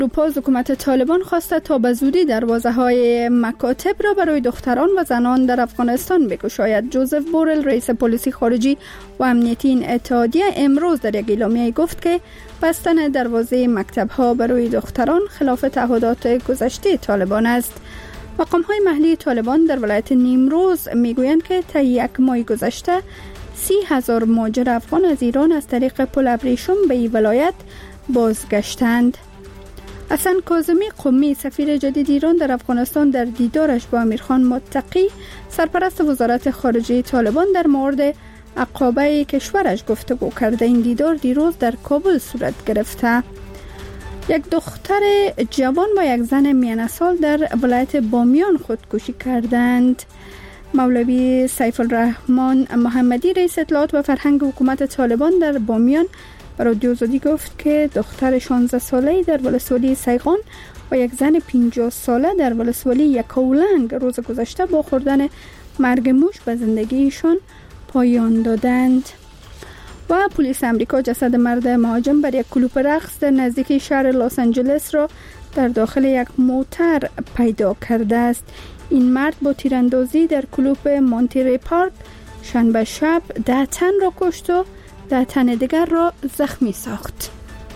روپاز حکومت طالبان خواسته تا به زودی دروازه‌های مکاتب را برای دختران و زنان در افغانستان بگشاید. جوزف بورل رئیس پلیسی خارجی و امنیتی این اتحادیه امروز در یک اعلامیه گفت که بستن دروازه مکتب‌ها برای دختران خلاف تعهدات گذشته طالبان است. مقام‌های محلی طالبان در ولایت نیمروز میگویند که طی یک ماه گذشته 30,000 مهاجر افغان از ایران از طریق پل ابریشم به این ولایت بازگشتند. حسن کاظمی قمی سفیر جدید ایران در افغانستان در دیدارش با امیرخان متقی سرپرست وزارت خارجه طالبان در مورد عقابه کشورش گفتگو کرده. این دیدار دیروز در کابل صورت گرفته. یک دختر جوان با یک زن میانه سال در ولایت بامیان خودکشی کردند. مولوی سیف الرحمن محمدی رئیس اطلاعات و فرهنگ حکومت طالبان در بامیان به رادیو آزادی گفت که دختر 16 ساله‌ای در ولسوالی سیغان و یک زن 50 ساله در ولسوالی یکاولنگ روز گذشته با خوردن مرگ موش به زندگیشان پایان دادند. و پلیس امریکا جسد مرد مهاجم بر یک کلوپ رقص در نزدیکی شهر لس آنجلس را در داخل یک موتر پیدا کرده است. این مرد با تیراندازی در کلوپ مونتری پارک شنبه شب 10 تن را کشت و 10 تن دیگر را زخمی ساخت.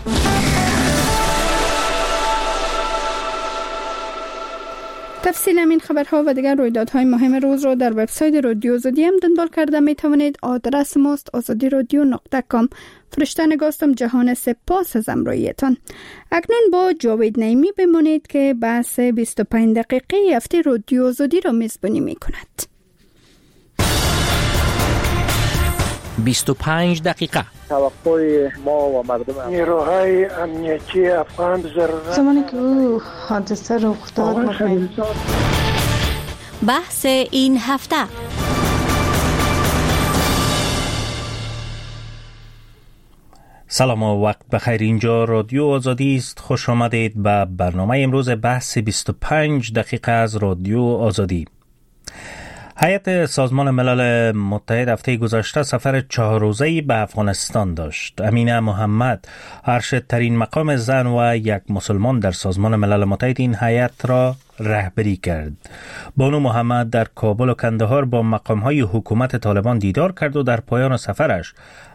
تفصیل این خبرها و دیگر رویدادهای مهم روز را در وبسایت رادیو آزادی هم دنبال کرده می توانید. آدرس ماست azadiradyo.com. فرشته نگاستم جهان سپاس از همراهیتان. اکنون با جاوید نعیمی بمانید که بحث 25 دقیقه هفته رادیو آزادی را میزبانی می کند. 25 دقیقه توقع ما و مردم نیروهای امنیتی افغان زمانی که او حادثه رخ داد بحث این هفته. سلام و وقت بخیر. اینجا رادیو آزادی است. خوش آمدید به برنامه امروز بحث 25 دقیقه از رادیو آزادی. هیئت سازمان ملل متحد هفته گذشته سفر 4 روزه‌ای به افغانستان داشت. امینه محمد، ارشدترین مقام زن و یک مسلمان در سازمان ملل متحد، این هیئت را رهبری کرد. بانو محمد در کابل و کندهار با مقام‌های حکومت طالبان دیدار کرد و در پایان سفرش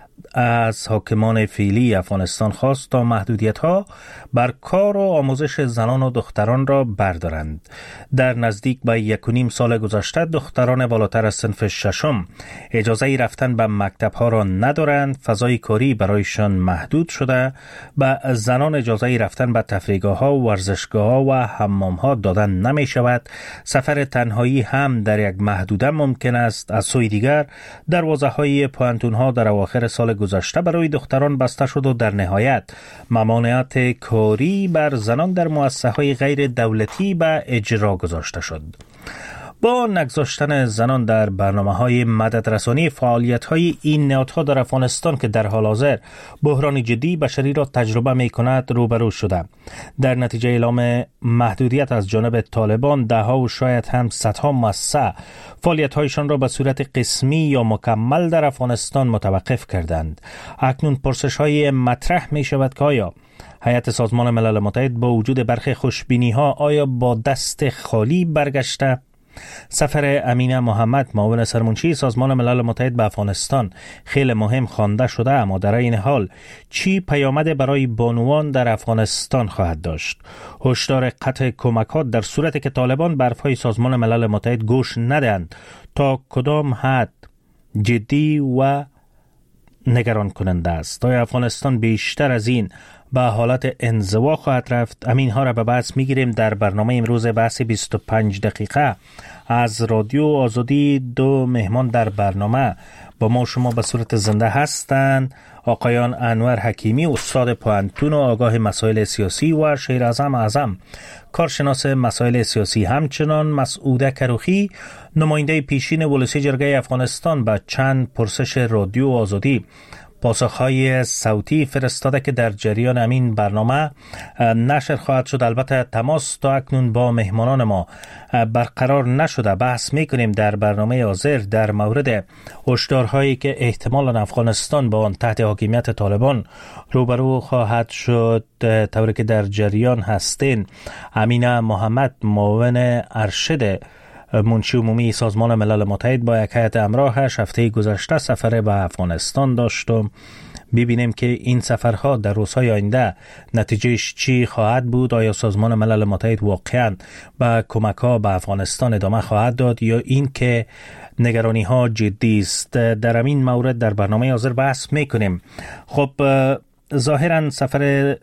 از حاکمان فعلی افغانستان خواست تا محدودیت‌ها بر کار و آموزش زنان و دختران را بردارند. در نزدیک به 1.5 سال گذشته دختران بالاتر از صنف 6 اجازه رفتن به مکتب‌ها را ندارند. فضای کاری برایشان محدود شده. به زنان اجازه رفتن به تفریحگاه‌ها، ورزشگاه‌ها و حمام‌ها دادن نمی‌شود. سفر تنهایی هم در یک محدوده ممکن است. از سوی دیگر دروازه‌های پوانتون‌ها در اواخر سال گذشته برای دختران بسته شد و در نهایت ممانعت کاری بر زنان در مؤسسه‌های غیر دولتی به اجرا گذاشته شد. با نگذاشتن زنان در برنامه‌های مددرسانی، فعالیت‌های این نهادها در افغانستان که در حال حاضر بحران جدی بشری را تجربه می‌کند روبرو شده. در نتیجه اعلام محدودیت از جانب طالبان، ده‌ها و شاید هم صدها مؤسسه فعالیت‌هایشان را به صورت قسمی یا مکمل در افغانستان متوقف کردند. اکنون پرسش‌های مطرح می‌شود که آیا هیئت سازمان ملل متحد با وجود برخی خوشبینی‌ها آیا با دست خالی برگشته؟ سفر امینه محمد، معاون سرمنشی سازمان ملل متحد به افغانستان، خیلی مهم خوانده شده، اما در این حال چی پیامد برای بانوان در افغانستان خواهد داشت؟ هشدار قطع کمک‌ها در صورتی که طالبان به حرف‌های سازمان ملل متحد گوش ندهند تا کدام حد جدی و نگران کننده است؟ آیا افغانستان بیشتر از این به حالت انزوا خواهد رفت؟ همین‌ها را به بحث می‌گیریم در برنامه امروز بحث 25 دقیقه از رادیو آزادی. 2 مهمان در برنامه با ما شما به صورت زنده هستند. آقایان انور حکیمی، استاد پوانتون و آگاه مسائل سیاسی، و شیر اعظم کارشناس مسائل سیاسی، همچنان مسعوده کروخی، نماینده پیشین ولسی جرگه افغانستان، به چند پرسش رادیو آزادی پاسخهای صوتی فرستاده که در جریان همین برنامه نشر خواهد شد. البته تماس تا اکنون با مهمانان ما برقرار نشده. بحث میکنیم در برنامه حاضر در مورد هشدارهایی که احتمالاً افغانستان با آن تحت حاکمیت طالبان روبرو خواهد شد. طوری که در جریان هستین، امینه محمد معاون ارشد منشی عمومی سازمان ملل متحد با یک هیئت همراهش هفته گذشته سفر به افغانستان داشتم. ببینیم که این سفرها در روزهای آینده نتیجهش چی خواهد بود. آیا سازمان ملل متحد واقعا به کمک‌ها به افغانستان ادامه خواهد داد یا این که نگرانی ها جدی است؟ در همین مورد در برنامه حاضر بحث میکنیم. خب ظاهرا سفر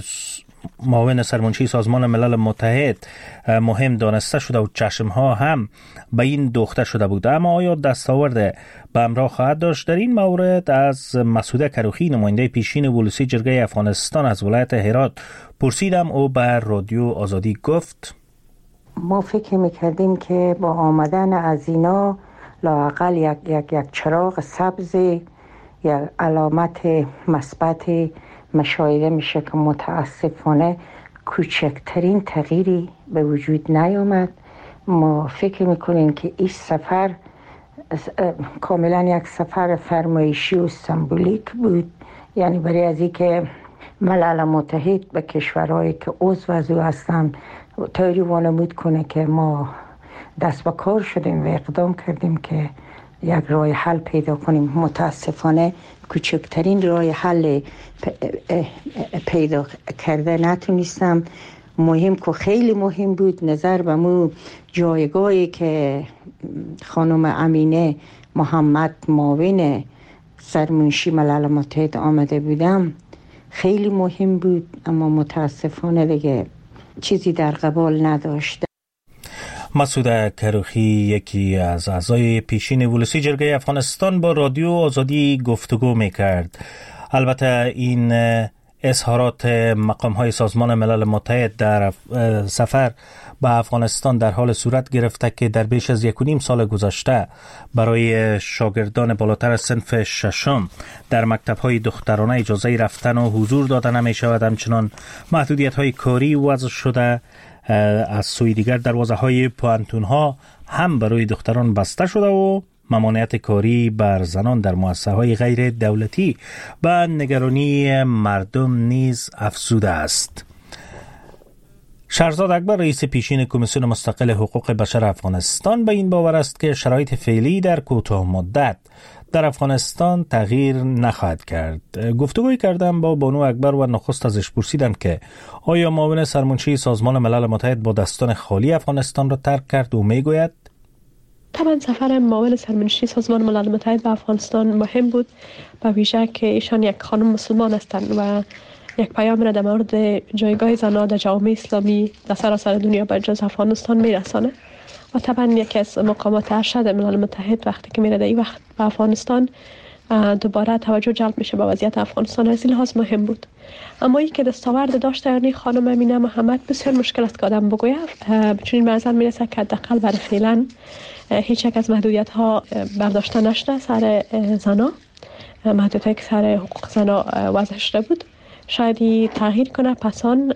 معاون سرمنشی سازمان ملل متحد مهم دانسته شده و چشمها هم به این دوخته شده بود، اما آیا دستاورد به همراه خواهد داشت؟ در این مورد از مسعود کروخی نماینده پیشین ولسی جرگه افغانستان از ولایت هرات پرسیدم. او به رادیو آزادی گفت ما فکر میکردیم که با آمدن از اینا لااقل یک چراغ سبز یا علامت مثبت مشاهده میشه که متاسفانه کوچکترین تغییری به وجود نیامد. ما فکر میکنیم که این سفر کاملا یک سفر فرمایشی و سمبولیک بود، یعنی برای از این که ملل متحد به کشورهایی که عضو از او هستن طوری وانمود کنه که ما دست به کار شدیم و اقدام کردیم که یک راه حل پیدا کنیم. متاسفانه کوچکترین راه حل پیدا کرده نتونستم. مهم که خیلی مهم بود نظر به مو جایگاهی که خانم امینه محمد معاون سرمنشی ملل متحد آمده بودم خیلی مهم بود، اما متاسفانه دیگه چیزی در قبال نداشت. مسعود کروخی یکی از اعضای پیشین ولسی جرگه افغانستان با رادیو آزادی گفتگو میکرد. البته این اظهارات مقام‌های سازمان ملل متحد در سفر به افغانستان در حال صورت گرفته که در بیش از 1.5 سال گذشته برای شاگردان بالاتر از صنف ششم در مکتب‌های دخترانه اجازه رفتن و حضور دادن نمی‌شود. همچنان محدودیت‌های کاری وضع شده. از سوی دیگر دروازه‌های پوانتون‌ها هم برای دختران بسته شده و ممانعت کاری بر زنان در مؤسسه‌های غیر دولتی و نگرانی مردم نیز افزوده است. شهرزاد اکبر رئیس پیشین کمیسیون مستقل حقوق بشر افغانستان به این باور است که شرایط فعلی در کوتاه مدت در افغانستان تغییر نخواهد کرد. گفتگوی کردم با بانو اکبر و نخست ازش پرسیدم که آیا معاون سرمنشی سازمان ملل متحد با دستان خالی افغانستان را ترک کرد و میگوید طبعا سفر معاون سرمنشی سازمان ملل متحد به افغانستان مهم بود، به ویژه که ایشان یک خانم مسلمان هستند و یک پیام را در مورد جایگاه زنان در جامعه اسلامی در سراسر دنیا به جز افغانستان میرسانه و طبعا یکی از مقامات ارشد ملل متحد وقتی که میره در این وقت به افغانستان دوباره توجه جلب میشه به وضعیت افغانستان، از این لحاظ مهم بود. اما این که دستاورد داشته یعنی خانم امینه محمد بسیار مشکل است که آدم بگوید، چون این نظر میرسه که حداقل برای فعلا هیچ یک از محدودیت ها برداشته نشده سر زنا، محدودیت هایی که سر حقوق زنا وضع شده بود شاید تغییر کنه پسان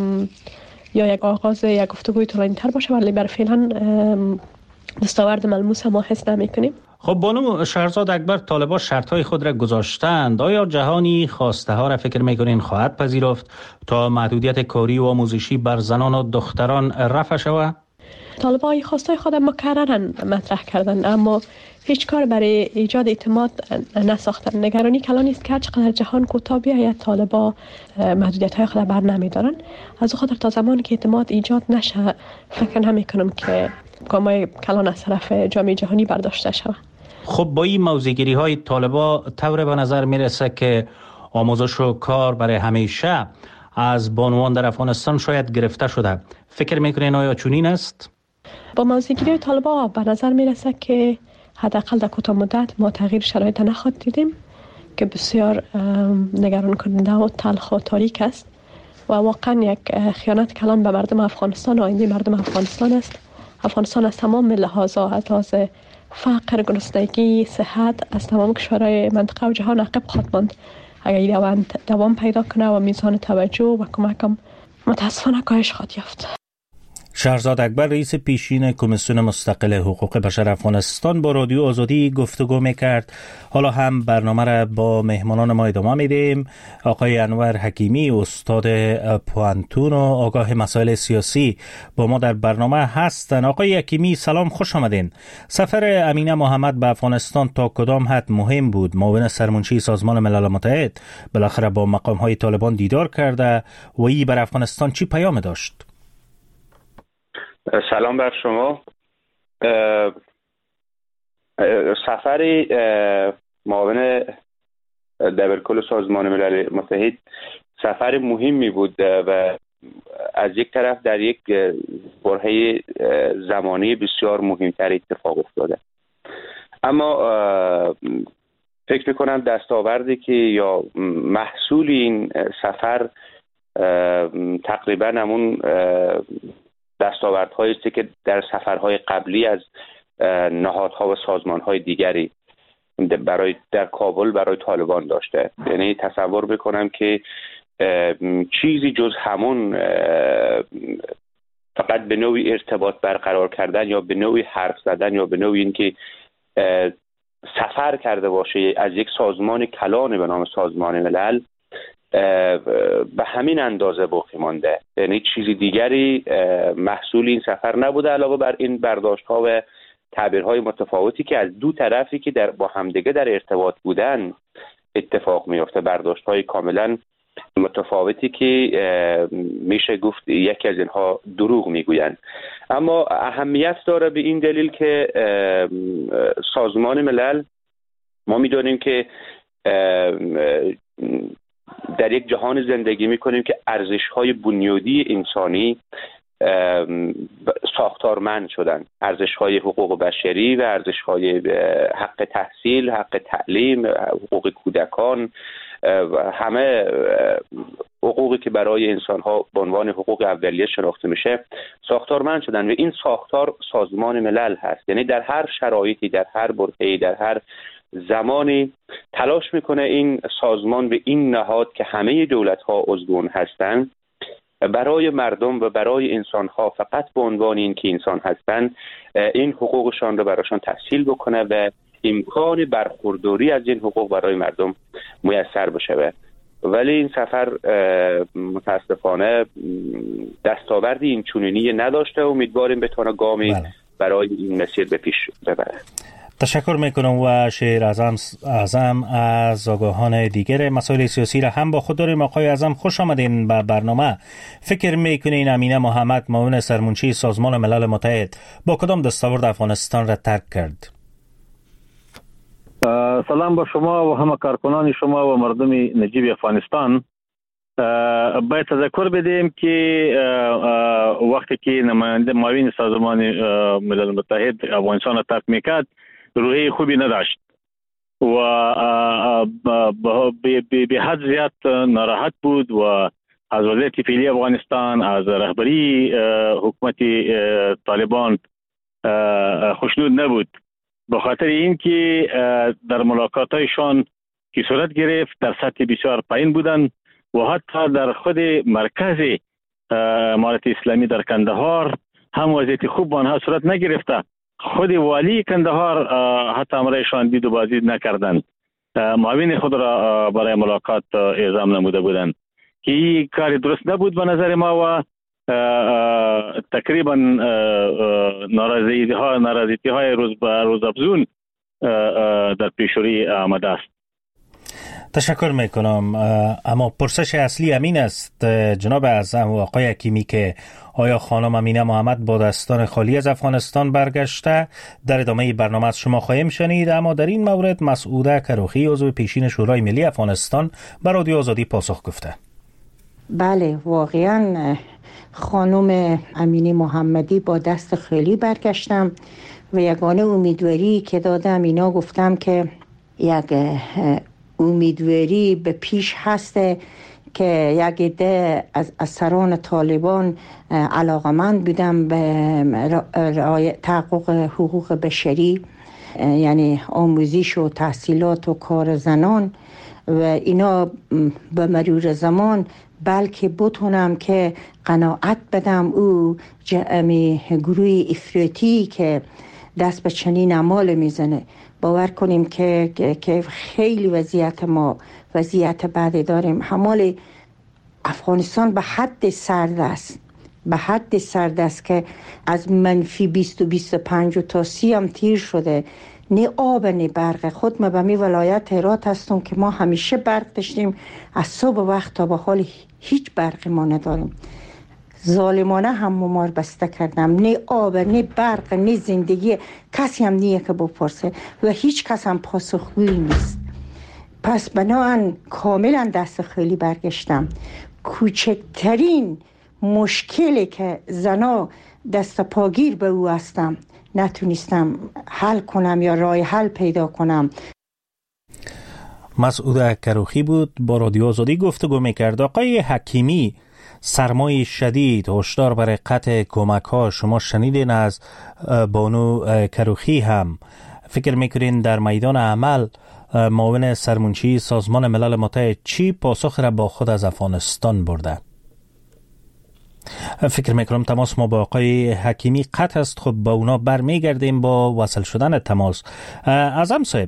یا یک آغاز یک گفتگوی طولانی تر باشه، ولی برای فعلا دستاورد ملموس ما حس نمی کنیم. خب بانو شهرزاد اکبر، طالبان شرطهای خود را گذاشتند. آیا جهانی خواسته ها را فکر میکنین خواهد پذیرفت تا محدودیت کاری و آموزشی بر زنان و دختران رفع شود؟ طالبان خواسته خود مکرراً مطرح کردند اما هیچ کار برای ایجاد اعتماد نساختند. نگرانی کلان است که چقدر جهان کوتاه بیاید طالبان محدودیت های خود بر نمیدارن. از خاطر تا زمانی که اعتماد ایجاد نشه فکر نمی کنم که گامای کلان از طرف جامعه جهانی برداشته شود. خب با این موضع‌گیری های طالبان طور به نظر میرسه که آموزش و کار برای همیشه از بانوان در افغانستان شاید گرفته شده. فکر میکنین آیا چنین است؟ با موضع‌گیری طالبان به نظر میرسه که حداقل در کوتاه مدت ما تغییر شرایط نخواهد دیدیم که بسیار نگران کننده و تلخ و تاریک است و واقعا یک خیانت کلان به مردم افغانستان و آینده مردم افغانستان است. افغانستان از تمام لحاظا، از لحاظ فقر، گرسنگی، صحت از تمام کشورهای منطقه و جهان عقب خواهد ماند اگر دوام پیدا کنه و میزان توجه و کمکم متاسفانه کاهش خواهد یافت. شهرزاد اکبر، رئیس پیشین کمیسیون مستقل حقوق بشر افغانستان، با رادیو آزادی گفتگو میکرد. حالا هم برنامه را با مهمانان ما ادامه میدیم. آقای انور حکیمی، استاد پوانتون و آگاه مسائل سیاسی، با ما در برنامه هستند. آقای حکیمی سلام، خوش آمدین. سفر امینه محمد به افغانستان تا کدام حد مهم بود؟ معاون سرمنشی سازمان ملل متحد بالاخره با مقام های طالبان دیدار کرده و این بر افغانستان چی پیام داشت؟ سلام بر شما. سفر معاون دبیرکل سازمان ملل متحد سفر مهمی بود و از یک طرف در یک برهه زمانی بسیار مهمتر اتفاق افتاده، اما فکر میکنم دستاوردی که یا محصول این سفر تقریبا همون دستاوردهایی است که در سفرهای قبلی از نهادها و سازمانهای دیگری در کابل برای طالبان داشته. یعنی تصور بکنم که چیزی جز همون فقط به نوعی ارتباط برقرار کردن یا به نوعی حرف زدن یا به نوعی اینکه سفر کرده باشه از یک سازمان کلان به نام سازمان ملل به همین اندازه باقی مانده. یعنی چیزی دیگری محصول این سفر نبوده علاوه بر این برداشت‌ها و تعبیرهای متفاوتی که از دو طرفی که با همدیگه در ارتباط بودن اتفاق میفته، برداشت‌های کاملا متفاوتی که میشه گفت یکی از اینها دروغ میگویند. اما اهمیت داره به این دلیل که سازمان ملل، ما میدونیم که در یک جهان زندگی میکنیم که ارزش‌های بنیادی انسانی ساختارمند شدن. ارزش‌های حقوق بشری و ارزش‌های حق تحصیل، حق تعلیم، حقوق کودکان، همه حقوقی که برای انسان‌ها به عنوان حقوق اولیه شناخته میشه ساختارمند شدن و این ساختار سازمان ملل هست. یعنی در هر شرایطی، در هر برهه‌ای، در هر زمانی تلاش میکنه این سازمان به این نهاد که همه دولت‌ها عضو هستند برای مردم و برای انسان‌ها فقط به عنوان این که انسان هستند این حقوقشان رو براشان تحصیل بکنه و امکان برخورداری از این حقوق برای مردم میسر بشه. ولی این سفر متاسفانه دستاوردی این چنینی نداشته و امیدواریم بتونه گامی برای این مسیر به پیش ببره. تشکر میکنم و شیر اعظم از آگاهان دیگر مسائل سیاسی را هم با خود داریم. آقای اعظم خوش آمدین به برنامه. فکر میکنین امینه محمد معاون سرمنشی سازمان ملل متحد با کدام دستاورد افغانستان را ترک کرد؟ سلام به شما و همه کارکنان شما و مردم نجیب افغانستان. باید تذکر بدیم که وقتی که نماینده معاون سازمان ملل متحد افغانستان را ترک میکرد روحی خوبی نداشت و به حد زیاد ناراحت بود و از وضعیت فعلی افغانستان، از رهبری حکومت طالبان خوشنود نبود. به خاطر اینکه در ملاقات‌هایشان که صورت گرفت در سطح بسیار پایین بودند و حتی در خود مرکز امارت اسلامی در کندهار هم وضعیت خوب با آنها صورت نگرفته. خود والی کندهار حتی امرایشان دید و بازدید نکردند. معاون خود را برای ملاقات اعزام نموده بودند که این کار درست نبود به نظر ما و تقریبا ناراضیتی های روز به روز افزون در پیشروی آمده است. تشکر میکنم. اما پرسش اصلی امین است جناب اعظم و آقای حکیمی که آیا خانم امینه محمد با دستان خالی از افغانستان برگشته؟ در ادامه برنامه از شما خواهیم شنید. اما در این مورد مسعوده کروخی عضو پیشین شورای ملی افغانستان به رادیو آزادی پاسخ گفته. بله، واقعا خانم امینه محمدی با دست خالی برگشتم و یگانه امیدواری که دادم اینا گفتم که یک امیدواری به پیش هسته که یک عده از سران طالبان علاقمند بودن به تحقق حقوق بشری یعنی آموزش و تحصیلات و کار زنان و اینا به مرور زمان، بلکه بتونم که قناعت بدم او گروه افراطی که دست به چنین اعمال میزنه. باور کنیم که خیلی وضعیت بعدی داریم. حمال افغانستان به حد سرد است که از -20 و 25 تا 30 هم تیر شده. نه آب نه برق. خود ما به می ولایت هرات هستم که ما همیشه برق داشتیم، از صبح وقت تا به حال هیچ برقی ما نداریم. ظالمانه هم ممار بسته کردم، نه آب نه برق نه زندگی، کسی هم نیه که بپرسه و هیچ کس هم پاسخگوی نیست. پس بنابراین کاملا دست خالی برگشتم. کوچکترین مشکلی که زنا دست پاگیر به او هستم نتونستم حل کنم یا راه حل پیدا کنم. مسعود کروخی بود با رادیو آزادی گفتگو میکرد. آقای حکیمی، سرمای شدید، هشدار برای قطع کمک ها، شما شنیدین از بانو کروخی. هم فکر میکنین در میدان عمل معاون سرمنشی سازمان ملل متحد چی پاسخ را با خود از افغانستان برده؟ فکر میکنم تماس ما با آقای حکیمی قطع است. خب با اونا برمیگردیم با وصل شدن تماس. اعظم صاحب،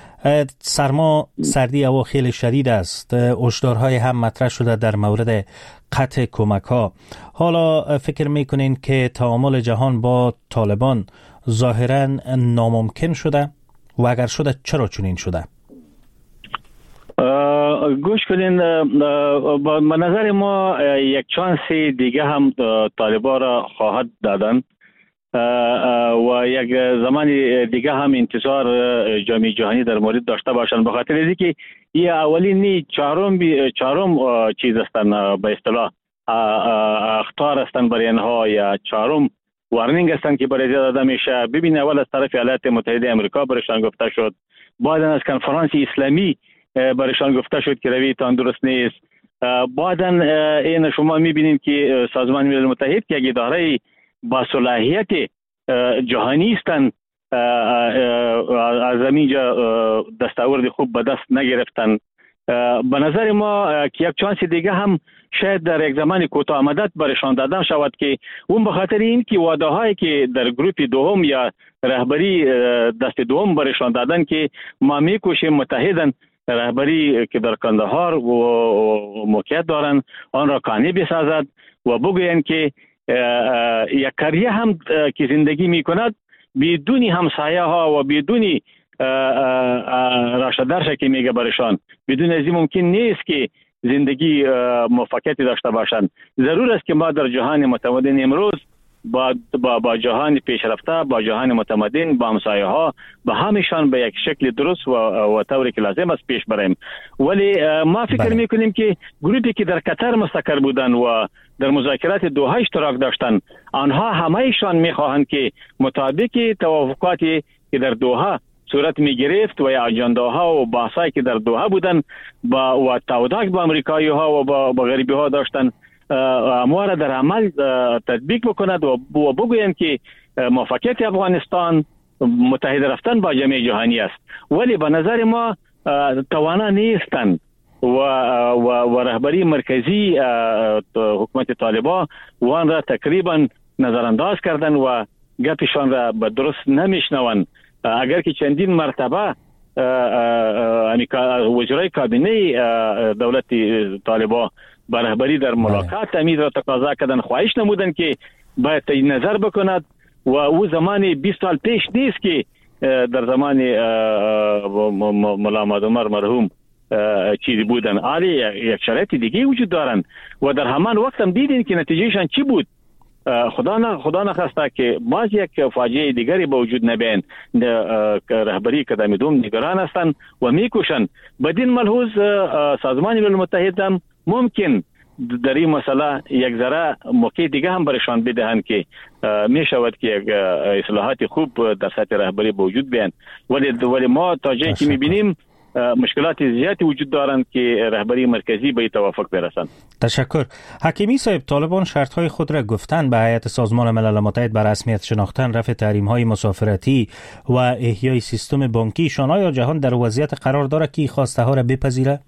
سردی هوا خیلی شدید است، هشدارهای هم مطرح شده در مورد قطع کمک ها. حالا فکر میکنین که تعامل جهان با طالبان ظاهرا ناممکن شده و اگر شده چرا چنین شده؟ گوش کنین، به نظر ما یک چانس دیگه هم طالبان را خواهد دادن و یک زمان دیگه هم انتظار جامعه جهانی در مورد داشته باشند، به خاطر اینکه این اولین چهارم چیز هستند، به اصطلاح اخطار هستند برای اینها، یا چهارم وارنینگ هستند که برای داده میشه. ببین، اول از طرف ایالات متحده آمریکا برایشان گفته شد، بعد از کنفرانس اسلامی برایشان گفته شد که رویتان درست نیست. بعدا این شما میبینید که سازمان ملل متحد که یک اداره با صلاحیت جهانی هستند، از اینجا دستاورد خوب به دست نگرفتن. به نظر ما که یک چانس دیگه هم شاید در یک زمان کوتاه مدت برایشان دادن شود، که اون به خاطر این که وعده هایی که در گروپ دوم یا رهبری دست دوم برایشان دادن که ما میکوشیم متحدن رهبری که در کندهار و موقعیت دارن آن را قانع بسازد و بگویند که یک کریه هم که زندگی می کند بدون همسایه ها و بدون راشدرش که میگه برشان، بدون از این ممکن نیست که زندگی موفقیتی داشته باشند. ضرور است که ما در جهان متمدن امروز با جهان پیشرفته، با جهان متمدن، با همسایه ها، با همیشان به یک شکل درست و طوری که لازم است پیش بریم. ولی ما فکر میکنیم که گروهی که در قطر مستقر بودن و در مذاکرات دوحه اشتراک داشتن، آنها همهشان میخواهند که مطابق توافقاتی که در دوحه صورت میگرفت و اجنداها و بحثایی که در دوحه بودن و تعهدات با امریکایی ها و با غربی ها داشتن، امواره در عمل تطبیق بکند و بگویند که موفقیت افغانستان متحد رفتن با جامعه جهانی است. ولی به نظر ما توانا نیستند و رهبری مرکزی حکومت طالبان وان را تقریبا نظرانداز کردن و گپشان را به درست نمیشنوند. اگر که چندین مرتبه وزرای کابینه دولت طالبان با رهبری در ملاقات امید را تقاضا کردن، خواهش نمودن که باید نظر بکند و او زمان 20 سال پیش نیست که در زمان مولا محمد عمر مرحوم چیزی بودن. آلی یک شرایط دیگه وجود دارن و در همان وقت هم دیدین که نتیجهشان چی بود. خدا نخواسته که باز یک فاجعه دیگری به وجود نبین. رهبری کدام دوم نگران هستند و میکوشند. بدین ملحوظ سازمان ملل متحد هم ممکن در این مسئله یک ذره موقع دیگه هم برشان بدهند که می شود که یک اصلاحات خوب در سطح رهبری به وجود بیان. ولی ما تا جایی که میبینیم مشکلات زیادی وجود دارند که رهبری مرکزی به توافق برسند. تشکر. حکیمی صاحب، طالبان شرطهای خود را گفتن به هیئت سازمان ملل متحد بر رسمیت شناختن، رفع تحریم‌های مسافرتی و احیای سیستم بانکی. آیا جهان در وضعیت قرار دارد که خواسته ها را بپذیره؟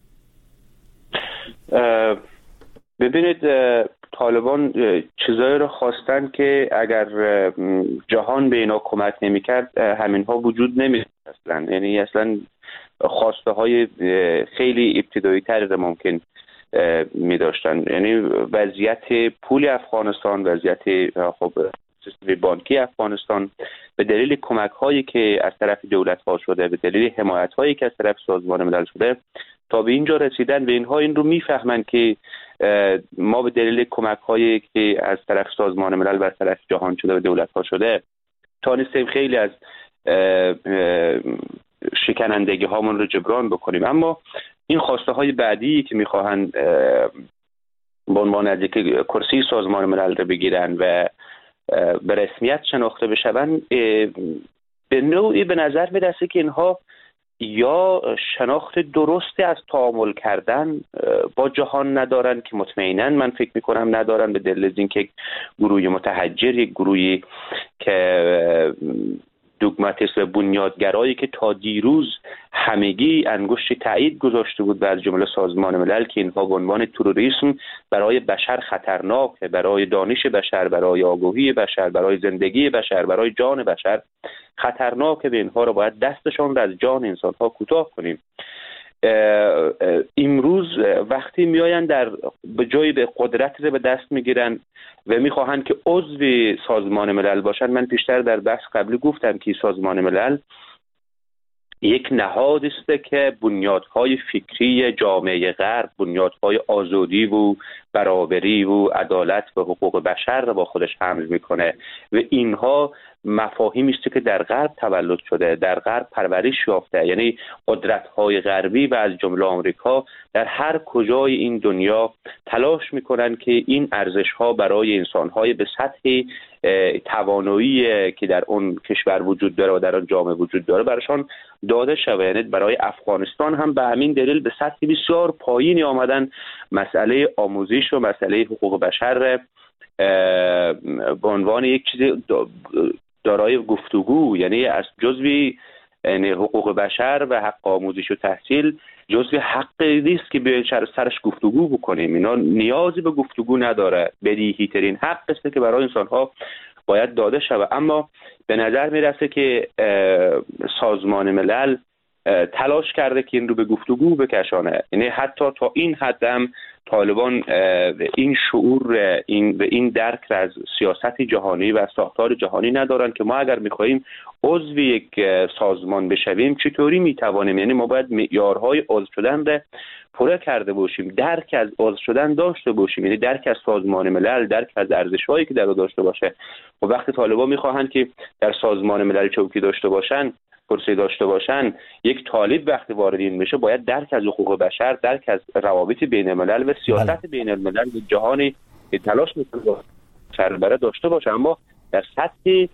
ببینید، طالبان چیزایی رو خواستن که اگر جهان به اینا کمک نمی‌کرد همینها وجود نمی‌داشت اصلا. یعنی اصلا خواسته های خیلی ابتدایی تری رو ممکن می داشتن. یعنی وضعیت پول افغانستان، وضعیت سیستم بانکی افغانستان به دلیل کمک هایی که از طرف دولت ها شده، به دلیل حمایت هایی که از طرف سازمان ملل شده، تا به اینجا رسیدن و اینها این رو میفهمن که ما به دلیل کمک هایی که از طرف سازمان ملل و از طرف جهان شده و دولت ها شده تانستیم خیلی از شکنندگی هامون رو جبران بکنیم. اما این خواسته های بعدی که میخواهند به عنوان از یک کرسی سازمان ملل رو بگیرن و به رسمیت شناخته بشون، به نوعی به نظر میرسه که اینها یا شناخت درستی از تعامل کردن با جهان ندارن که مطمئناً من فکر میکنم ندارن، به دلیل اینکه گروه متحجر، یک گروهی که دوگماتیسم و بنیادگرایی که تا دیروز همگی انگشت تایید گذاشته بود و از جمله سازمان ملل که اینها به عنوان تروریسم برای بشر خطرناکه، برای دانش بشر، برای آگاهی بشر، برای زندگی بشر، برای جان بشر خطرناکه، به اینها رو باید دستشان رو از جان انسان‌ها کوتاه کنیم. امروز وقتی میآیند در به جای به قدرت رو به دست میگیرن و میخواهند که عضو سازمان ملل باشن، من پیشتر در بحث قبلی گفتم که سازمان ملل یک نهاد است که بنیادهای فکری جامعه غرب، بنیادهای آزادی و برابری و عدالت و حقوق بشر را با خودش حمل میکنه و اینها مفاهیمی است که در غرب تولد شده، در غرب پرورش یافته. یعنی قدرت‌های غربی و از جمله آمریکا در هر کجای این دنیا تلاش میکنن که این ارزش‌ها برای انسان‌های به سطح توانایی که در اون کشور وجود داره و در اون جامعه وجود داره براشان داده شود. یعنی برای افغانستان هم به همین دلیل به سطح بسیار پایینی آمدن مسئله آموزش و مسئله حقوق بشر به عنوان یک چیز دارای گفتگو، یعنی از جزوی یعنی حقوق بشر و حق آموزش و تحصیل جزوی حقی نیست که به سرش گفتگو بکنیم. اینا نیازی به گفتگو نداره، بدیهی ترین حق است که برای انسان‌ها باید داده شود. اما به نظر میرسه که سازمان ملل تلاش کرده که این رو به گفتگو بکشانه. یعنی حتی تا این حد هم طالبان این شعور این درک را از سیاست جهانی و ساختار جهانی ندارن که ما اگر می‌خواهیم عضو یک سازمان بشویم چطوری میتوانیم، یعنی ما باید معیارهای عضو شدن را پوره کرده باشیم، درک از عضو شدن داشته باشیم، یعنی درک از سازمان ملل، درک از ارزش‌هایی که در آن داشته باشه. و وقتی طالبان می‌خواهند که در سازمان ملل چوکی داشته باشن، کرسی داشته باشن، یک طالب وقتی وارد این میشه باید درک از حقوق بشر، درک از روابط بین الملل و سیاست بین الملل و جهانی که تلاش میکنه سربره داشته باشه. اما در سطح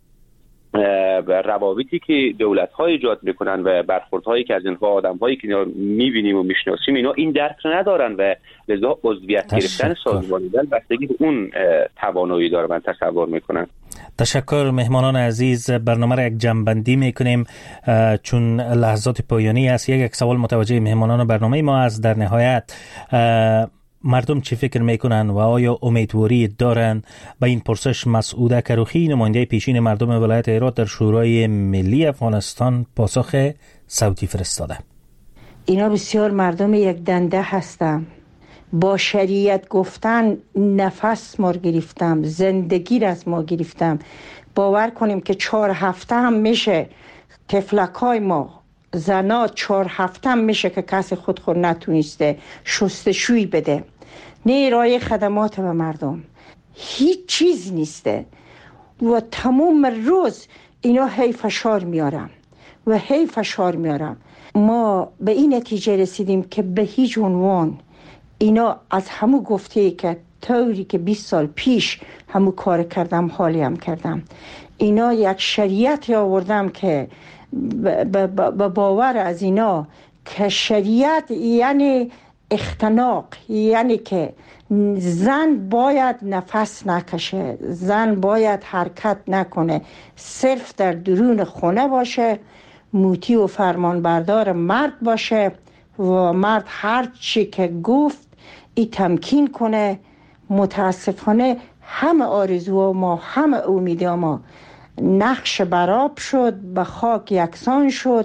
روابطی که دولت‌ها ایجاد میکنن و برخوردهایی که از اینها آدم‌هایی که میبینیم و میشناسیم اینا این درک رو ندارن و لذا عضویت گرفتن سازمان ملل بستگی به اون توانایی داره من تصور میکنم. تشکر مهمانان عزیز. برنامه را یک جمع‌بندی میکنیم چون لحظات پایانی است. یک سوال متوجه مهمانان برنامه ما است. در نهایت مردم چی فکر میکنن و آیا امیدواری دارن؟ به این پرسش مسعود کروخی نماینده پیشین مردم ولایت هرات در شورای ملی افغانستان پاسخ صوتی فرستاده. اینا بسیار مردم یک دنده هستم، با شریعت گفتن نفس ما گرفتم، زندگی را از ما گرفتم. باور کنیم که 4 هفته هم میشه تفلکای ما زنا 4 هفته هم میشه که کسی خود نتونسته شستشویی بده، نه ارائه خدمات به مردم، هیچ چیز نیسته و تمام روز اینا هی فشار میارم و هی فشار میارم. ما به این نتیجه رسیدیم که به هیچ عنوان اینا از همون گفته که طوری که 20 سال پیش همون کار کردم حالی هم کردم، اینا یک شریعت آوردم که به باور از اینا که شریعت یعنی اختناق، یعنی که زن باید نفس نکشه، زن باید حرکت نکنه، صرف در درون خونه باشه، موتی و فرمانبردار مرد باشه و مرد هر چی که گفت ای تمکین کنه. متاسفانه همه آرزو ما، همه امید ما نقش براب شد، به خاک یکسان شد.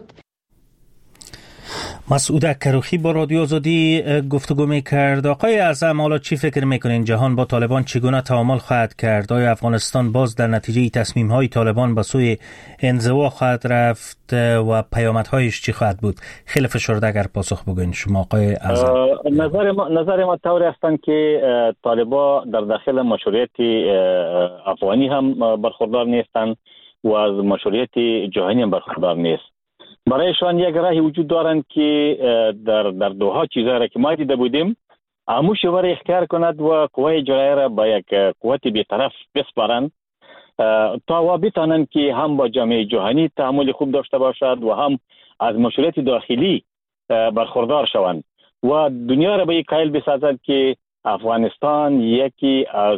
مسعود کروخی با رادیو آزادی گفتگو میکرد. آقای اعظم، حالا چی فکر میکنین جهان با طالبان چگونه تعامل خواهد کرد؟ آیا افغانستان باز در نتیجه تصمیم های طالبان به سوی انزوا خواهد رفت و پیامدهایش چی خواهد بود؟ خیلی فشرده اگر پاسخ بگوین شما آقای اعظم. نظر ما طوری هستند که طالبان در داخل مشروعیت افغانی هم برخوردار نیستند و از مشروعیت جهانی هم برخوردار نیست. برایشان یک راهی وجود دارند که در دوها چیزایی را که ما دیده بودیم اموش ور اختیار کند و قوه اجرایه را با یک قوت بی‌طرف بسپارند تا و بتانند که هم با جامعه جهانی تعامل خوب داشته باشد و هم از مشروعیت داخلی برخوردار شوند و دنیا را به یک قائل بسازد که افغانستان یکی از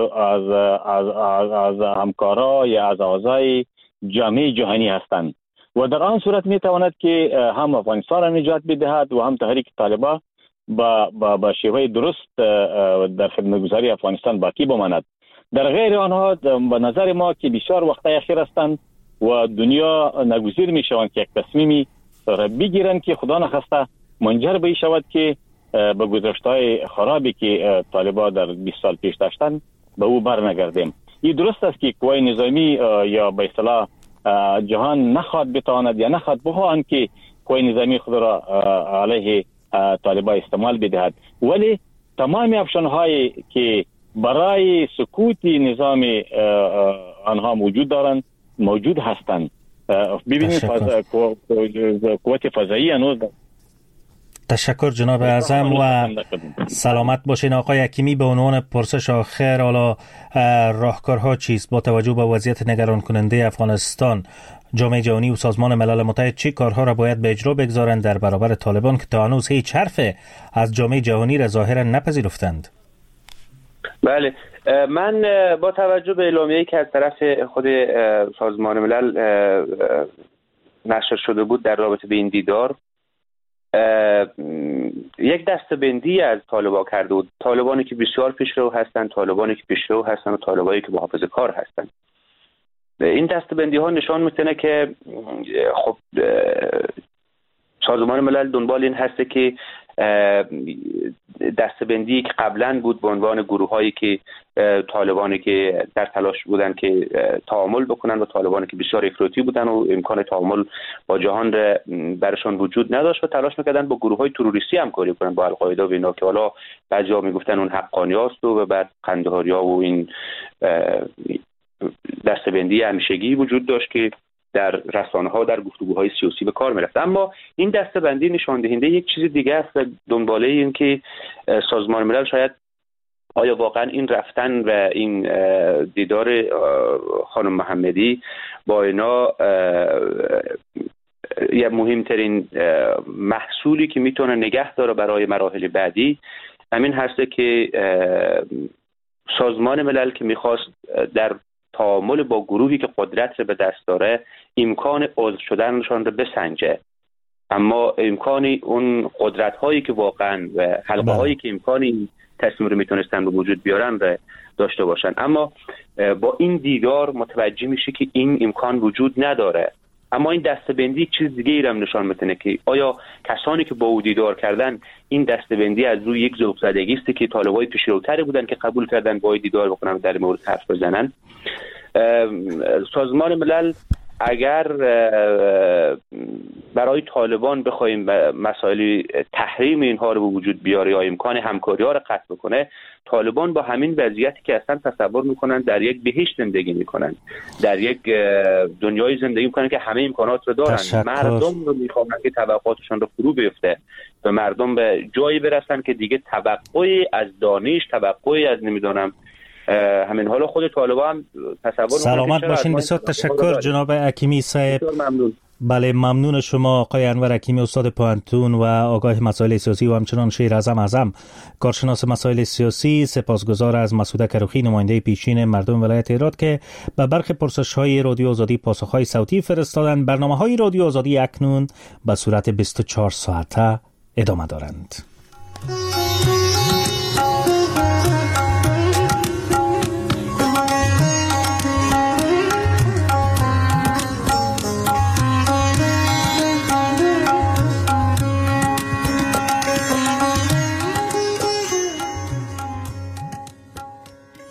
همکارا یا از اعضای جامعه جهانی هستند و در آن صورت می تواند که هم افغانستان را نجات بدهد و هم تحریک طالبان با شیوه درست در خدمتگزاری افغانستان باقی بماند. در غیر آنها به نظر ما که بسیار وقتای اخیر هستند و دنیا ناگزیر می شوند که یک تصمیمی را بگیرند که خدا نخواسته منجر به شود که به گذشته‌های خرابی که طالبان در 20 سال پیش داشتند به او برنگردیم. این درست است که قوای نظامی یا به اصطلاح جهان نخواد بتواند یا نخواد بخواهند که قوای نظامی خود را علیه طالبان استعمال بدهد، ولی تمام افشان‌هایی که برای سکوت نظام آنها موجود دارند موجود هستند. ببینید قوت فضایی هنوز. تشکر جناب اعظم و سلامت باشین. آقای حکیمی، به عنوان پرسش آخر، حالا راهکارها چیست با توجه به وضعیت نگران کننده افغانستان؟ جامعه جهانی و سازمان ملل متحد چه کارها را باید به اجرا بگذارند در برابر طالبان که تا هنوز هیچ حرف از جامعه جهانی را ظاهرا نپذیرفتند؟ بله، من با توجه به اعلامیه‌ای که از طرف خود سازمان ملل نشر شده بود در رابطه به این دیدار، یک دسته‌بندی از طالبان کرده بود. طالبانی که بسیار پیشرو هستند، طالبانی که پیشرو هستند و طالبانی که محافظه‌کار هستند. این دسته‌بندی ها نشان می‌دهد که خب سازمان ملل دنبال این هسته که دسته‌بندی که قبلا بود به عنوان گروه‌هایی که طالبانی که در تلاش بودن که تعامل بکنن و طالبانی که بسیار افراطی بودن و امکان تعامل با جهان برشان وجود نداشت و تلاش می‌کردن با گروه‌های تروریستی همکاری کنن، با القاعده و اینا، که حالا بعضی‌ها میگفتن اون حقانیاست و بعد قندهاری‌ها و این دسته‌بندی همیشگی وجود داشت که در رسانه‌ها در گفتگوهای سیاسی به کار می‌رفت. اما این دسته‌بندی نشان دهنده یک چیز دیگه است و دنباله این که سازمان ملل شاید آیا واقعا این رفتن و این دیدار خانم محمدی با اینا یا مهمترین محصولی که میتونه نگه داره برای مراحل بعدی همین هسته که سازمان ملل که میخواست در تعامل با گروهی که قدرت رو به دست داره امکان عضو شدنشان رو بسنجه، اما امکانی اون قدرت هایی که واقعا و حلقه هایی که امکانی تصمیم رو میتونستن به وجود بیارن رو داشته باشن. اما با این دیدار متوجه میشه که این امکان وجود نداره. اما این دسته‌بندی یک چیز دیگه ای رو نشان میده که آیا کسانی که با او دیدار کردن این دسته‌بندی از روی یک ذوق زدگی است که طالبای پیشروتری بودن که قبول کردن با دیدار بکنن در مورد حرف بزنن. سازمان ملل اگر برای طالبان بخوایم مسائل تحریم اینها رو به وجود بیاره یا امکان همکاری ها رو قطع بکنه، طالبان با همین وضعیتی که اصلا تصور میکنن در یک بهشت زندگی میکنن، در یک دنیای زندگی میکنن که همه امکانات رو دارن. مردم رو میخوان که توقعاتشان رو فرو بیفته و مردم به جایی برسن که دیگه توقعی از دانش، توقعی از نمیدونم همین حالا خود طالبان هم تصور سلامت باشین. بسیار تشکر جناب حکیمی صاحب. بله، ممنون شما آقای انور حکیمی، استاد پوهنتون و آگاه مسائل سیاسی و همچنان شیر اعظم کارشناس مسائل سیاسی. سپاسگزار از مسعود کروخی، نماینده پیشین مردم ولایت هرات که به برخی پرسش‌های رادیو آزادی پاسخ‌های صوتی فرستادند. برنامه‌های رادیو آزادی اکنون به صورت 24 ساعته ادامه دارند.